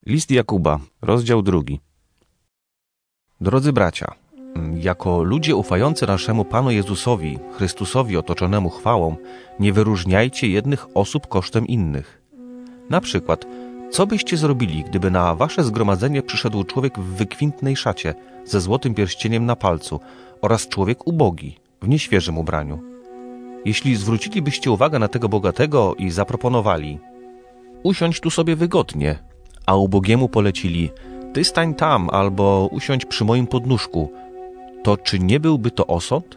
List Jakuba, rozdział 2. Drodzy bracia, jako ludzie ufający naszemu Panu Jezusowi, Chrystusowi otoczonemu chwałą, nie wyróżniajcie jednych osób kosztem innych. Na przykład, co byście zrobili, gdyby na wasze zgromadzenie przyszedł człowiek w wykwintnej szacie, ze złotym pierścieniem na palcu oraz człowiek ubogi, w nieświeżym ubraniu? Jeśli zwrócilibyście uwagę na tego bogatego i zaproponowali: usiądź tu sobie wygodnie, a ubogiemu polecili: ty stań tam albo usiądź przy moim podnóżku, to czy nie byłby to osąd?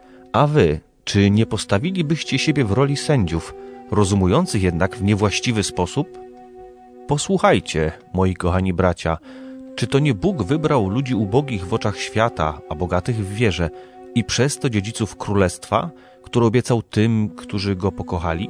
A wy, czy nie postawilibyście siebie w roli sędziów, rozumujących jednak w niewłaściwy sposób? Posłuchajcie, moi kochani bracia, czy to nie Bóg wybrał ludzi ubogich w oczach świata, a bogatych w wierze i przez to dziedziców królestwa, które obiecał tym, którzy Go pokochali?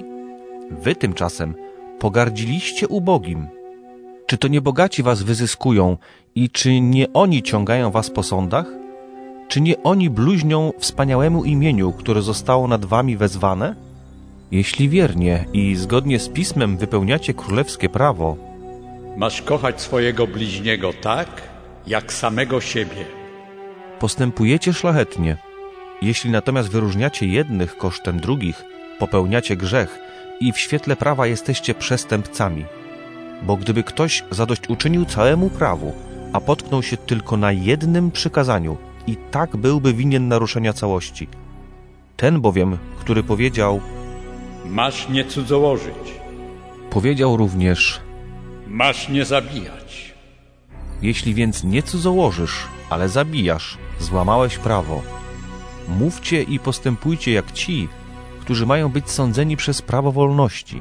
Wy tymczasem pogardziliście ubogim. Czy to nie bogaci was wyzyskują i czy nie oni ciągają was po sądach? Czy nie oni bluźnią wspaniałemu imieniu, które zostało nad wami wezwane? Jeśli wiernie i zgodnie z Pismem wypełniacie królewskie prawo, masz kochać swojego bliźniego tak, jak samego siebie. Postępujecie szlachetnie. Jeśli natomiast wyróżniacie jednych kosztem drugich, popełniacie grzech i w świetle prawa jesteście przestępcami. Bo gdyby ktoś zadośćuczynił całemu prawu, a potknął się tylko na jednym przykazaniu, i tak byłby winien naruszenia całości. Ten bowiem, który powiedział: masz nie cudzołożyć, powiedział również: masz nie zabijać. Jeśli więc nie cudzołożysz, ale zabijasz, złamałeś prawo. Mówcie i postępujcie jak ci, którzy mają być sądzeni przez prawo wolności.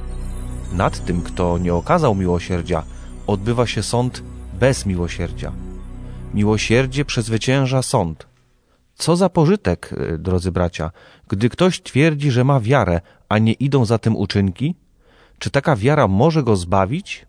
Nad tym, kto nie okazał miłosierdzia, odbywa się sąd bez miłosierdzia. Miłosierdzie przezwycięża sąd. Co za pożytek, drodzy bracia, gdy ktoś twierdzi, że ma wiarę, a nie idą za tym uczynki? Czy taka wiara może go zbawić?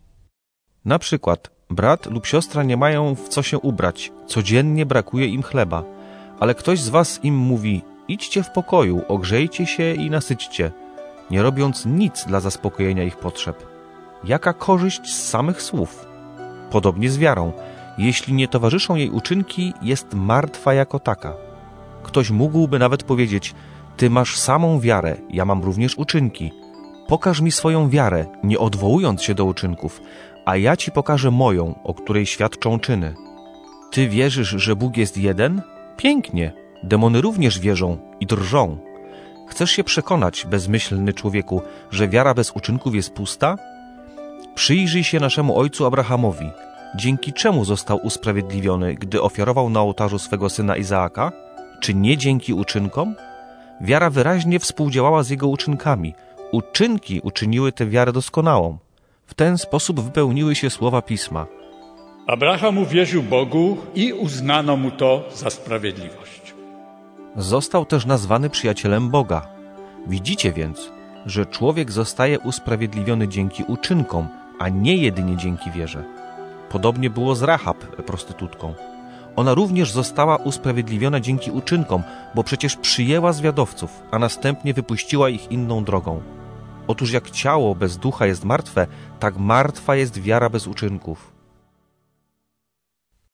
Na przykład, brat lub siostra nie mają w co się ubrać, codziennie brakuje im chleba, ale ktoś z was im mówi: idźcie w pokoju, ogrzejcie się i nasyćcie, nie robiąc nic dla zaspokojenia ich potrzeb. Jaka korzyść z samych słów? Podobnie z wiarą. Jeśli nie towarzyszą jej uczynki, jest martwa jako taka. Ktoś mógłby nawet powiedzieć: ty masz samą wiarę, ja mam również uczynki. Pokaż mi swoją wiarę, nie odwołując się do uczynków, a ja ci pokażę moją, o której świadczą czyny. Ty wierzysz, że Bóg jest jeden? Pięknie. Demony również wierzą i drżą. Chcesz się przekonać, bezmyślny człowieku, że wiara bez uczynków jest pusta? Przyjrzyj się naszemu ojcu Abrahamowi. Dzięki czemu został usprawiedliwiony, gdy ofiarował na ołtarzu swego syna Izaaka? Czy nie dzięki uczynkom? Wiara wyraźnie współdziałała z jego uczynkami. Uczynki uczyniły tę wiarę doskonałą. W ten sposób wypełniły się słowa Pisma. Abraham uwierzył Bogu i uznano mu to za sprawiedliwość. Został też nazwany przyjacielem Boga. Widzicie więc, że człowiek zostaje usprawiedliwiony dzięki uczynkom, a nie jedynie dzięki wierze. Podobnie było z Rahab, prostytutką. Ona również została usprawiedliwiona dzięki uczynkom, bo przecież przyjęła zwiadowców, a następnie wypuściła ich inną drogą. Otóż jak ciało bez ducha jest martwe, tak martwa jest wiara bez uczynków.